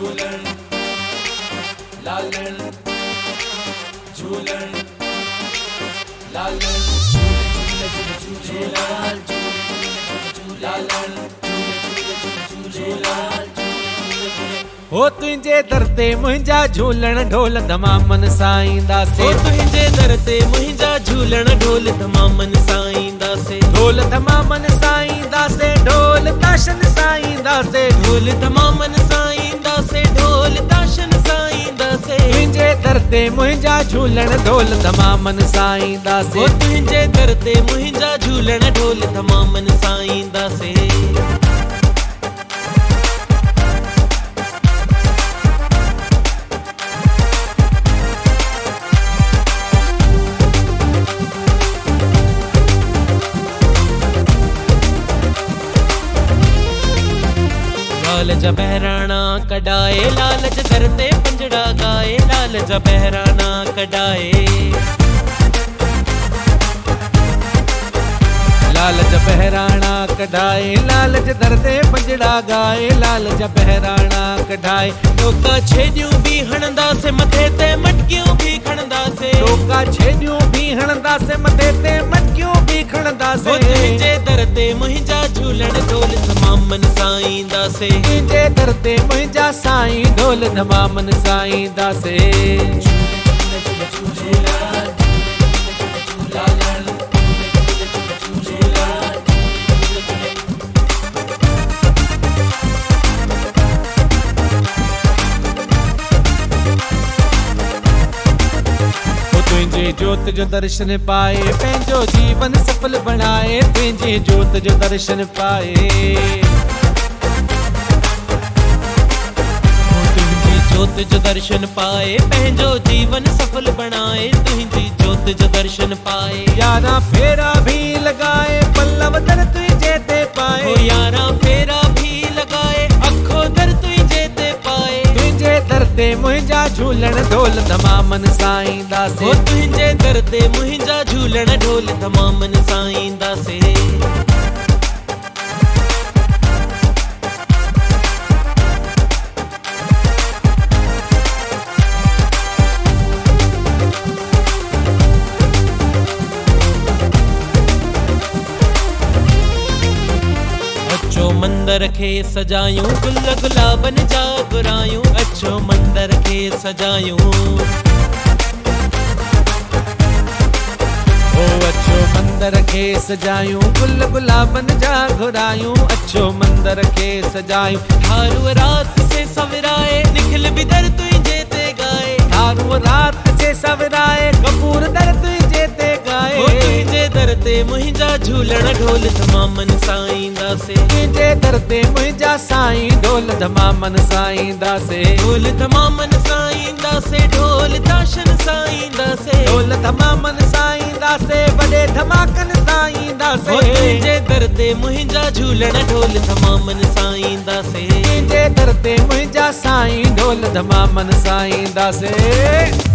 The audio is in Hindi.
झूलन लालन झूलन लालन झूलन लालन हो तुझे दर ते मुंहिंजा झूलण ढोल धमामन साईंदासे। हो तुझे दर ते मुंहिंजा झूलण ढोल धमामन साईंदासे। ढोल धमामन साईंदासे ढोल ताशन साईंदासे। ढोल धमामन साईंदासे ढोल ताशन साईंदासे। तुझे दर ते मुंहिंजा झूलण ढोल धमामन साईंदासे। हो तुझे दर ते मुंहिंजा झूलण ढोल धमामन साईंदासे। लाल जा बहराना कडाए लालच करते पंजड़ा गाए। लाल जा बहराना कडाए लाल जा बहराना कढाए लालच धरते पंजड़ा गाए। लाल जा बहराना कढाए लोका छेड़ियूं भी हणंदासे मथे ते मटकियूं भी खणंदासे। लोका छेड़ियूं भी हणंदासे मथे ते मटकियूं भी खणंदासे। हो तुझे दर ते मुंहिंजा झूलण ढोल धमामन साईंदासे। तुझे दर ते मुंहिंजा साईं ढोल धमामन साईंदासे। तुझे जोत जो दर्शन पाए पंहिंजो जीवन सफल बनाए। तुझे जोत जो दर्शन पाए तुझी जोत जो दर्शन पाए पंहिंजो जीवन सफल बनाए। तुझी जोत जो दर्शन पाए यारा फेरा भी लगाए पल्लव दर तुझे ते पाए। हो यारा फेरा भी लगाए अखो दर तुझे ते पाए। तुझे दर ते मुंहिंजा झूलण ढोल धमामन साईंदासे। हो तुझे दर ते मुंहिंजा झूलण ढोल धमामन साईंदासे। अचो मंदर खे सजायूं गुल गुलाबन जा घुरायूं। अचो मंदर खे सजायूं ओ अचो मंदर खे सजायूं गुल गुलाबन जा घुरायूं। अचो मंदर खे सजायूं थारू रात से सवराए निखिल भी दर तुझे ते गाए। थारू रात से सवराए कपूर दर तुझे ते गाए। हो तुझे दर ते मुंहिंजा झूलण ढोल धमामन साईंदासे। तुझे दर ते मुंहिंजा साईं ढोल धमामन साईंदासे। ढोल धमामन साईंदासे ढोल ताशन साईंदासे। ढोल धमामन साईंदासे वॾे धमाकन साईंदासे। हो तुझे दर ते मुंहिंजा झूलण ढोल धमामन साईंदासे। तुझे दर ते मुंहिंजा साईं ढोल धमामन साईंदासे।